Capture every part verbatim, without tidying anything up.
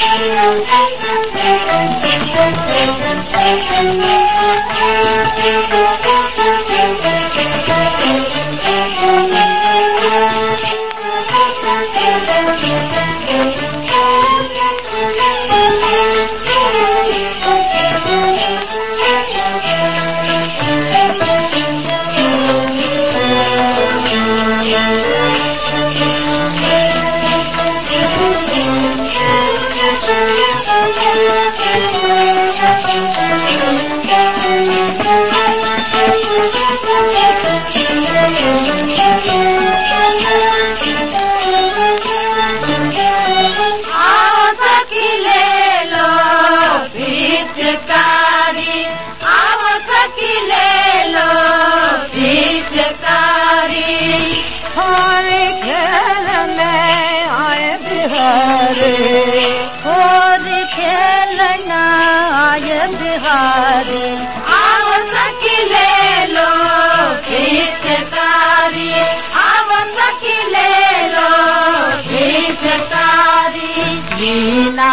और खेलना आए बिहारी आओ सखी ले लो पिचकारी, आओ सखी ले लो पिचकारी। नीला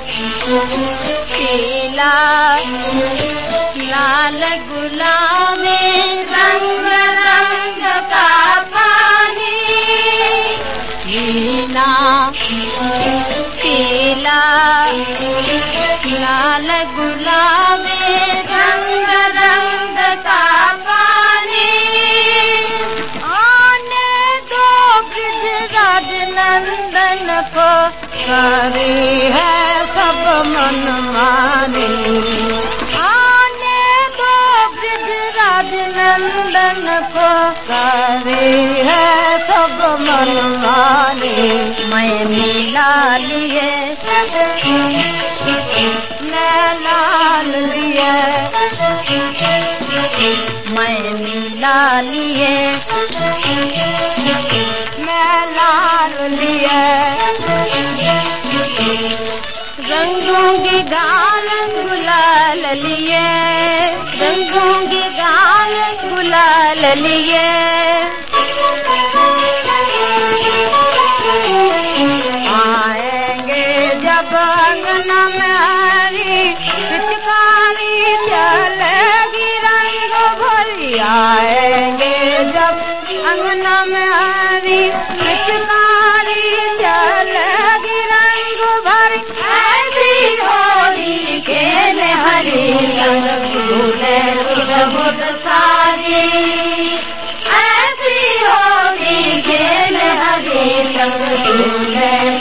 पीला लाल गुलाबी रंग रंग का पानी, नीला पीला लाल गुलाबी रंग रंग का पानी। आने दो ब्रजराज नंदन को, करी है सब मन मानी। आने दो ब्रजराज नंदन को, करी है सब मन मानी। मैं नीला लिए मैं लाल लिए, मैं नीला लिए मैं लाल लिए। रंगूंगी गाल गुलाल लिए, रंगूंगी गाल गुलाल लिए। आएंगे जब अंगना में हरी पिचकारी चलेगी रंग भरी। आएंगे जब अंगना में हरी पिचकारी चलेगी रंग भरी। ऐसी होली खेले हरी रंग झूले सुध सारी, ऐसी होली खेले हरी रंग झूले